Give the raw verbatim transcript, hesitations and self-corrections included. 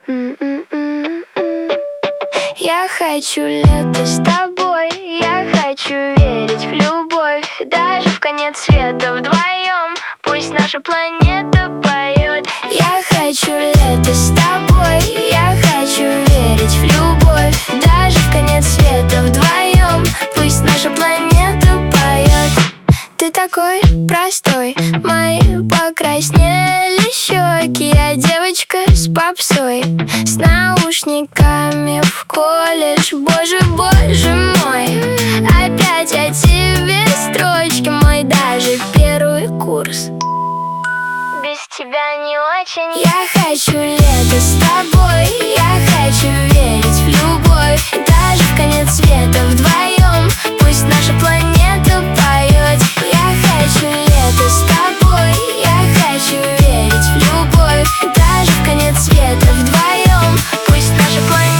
Я хочу лето с тобой, я хочу верить в любовь, даже в конец света вдвоем, пусть наша планета поет. Я хочу лето с тобой, я хочу верить в любовь, даже в конец света вдвоем, пусть наша планета поет. Ты такой простой, мои покраснели щеки. Я девочка с попсой, с наушниками в колледж. Боже, боже мой, опять о тебе строчки, мой даже первый курс без тебя не очень. Я хочу лето с тобой, я хочу верить в любовь, даже в конец света вдвоем, пусть наша планета поет. Я хочу лето с тобой, я хочу верить в любовь, даже в конец света вдвоем, пусть наша планета